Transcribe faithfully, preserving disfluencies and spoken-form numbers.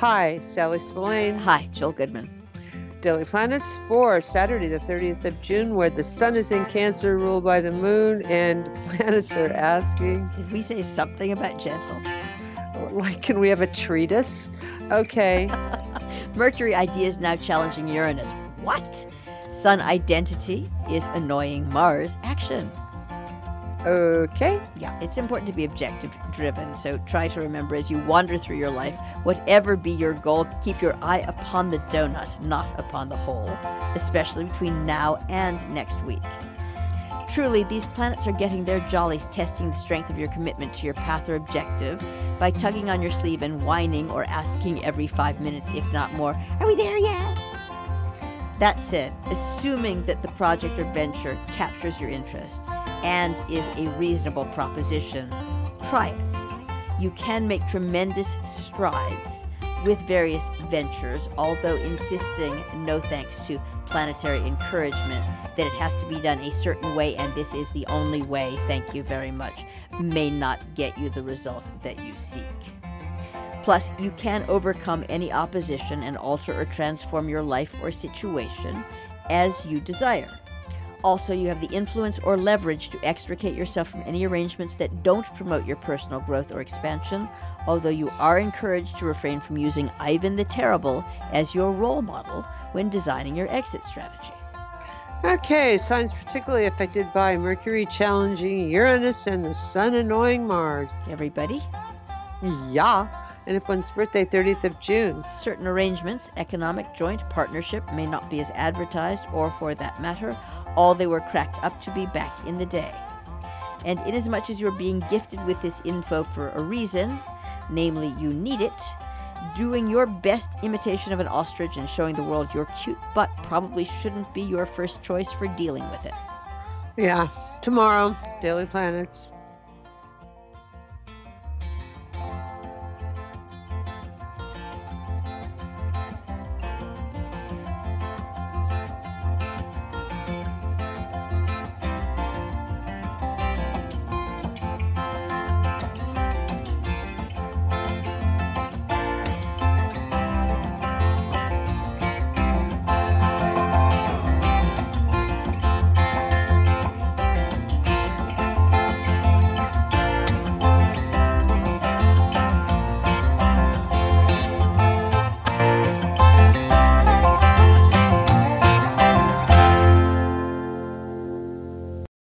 Hi, Sally Spillane. Hi, Jill Goodman. Daily Planets for Saturday, the thirtieth of June, where the sun is in Cancer, ruled by the moon, and planets are asking. Did we say something about gentle? Like, can we have a treatise? Okay. Mercury ideas now challenging Uranus. What? Sun identity is annoying Mars action. Okay. Yeah, it's important to be objective driven, so try to remember as you wander through your life, whatever be your goal, keep your eye upon the donut, not upon the hole, especially between now and next week. Truly, these planets are getting their jollies testing the strength of your commitment to your path or objective by tugging on your sleeve and whining or asking every five minutes, if not more, "Are we there yet?" That said, assuming that the project or venture captures your interest and is a reasonable proposition, try it. You can make tremendous strides with various ventures, although insisting, no thanks to planetary encouragement, that it has to be done a certain way and this is the only way, thank you very much, may not get you the result that you seek. Plus, you can overcome any opposition and alter or transform your life or situation as you desire. Also, you have the influence or leverage to extricate yourself from any arrangements that don't promote your personal growth or expansion, although you are encouraged to refrain from using Ivan the Terrible as your role model when designing your exit strategy. Okay, signs particularly affected by Mercury challenging Uranus and the sun annoying Mars. Everybody? Yeah. And if one's birthday, thirtieth of June. Certain arrangements, economic joint partnership, may not be as advertised, or for that matter, all they were cracked up to be back in the day. And inasmuch as you're being gifted with this info for a reason, namely you need it, doing your best imitation of an ostrich and showing the world your cute butt probably shouldn't be your first choice for dealing with it. Yeah. Tomorrow, Daily Planets.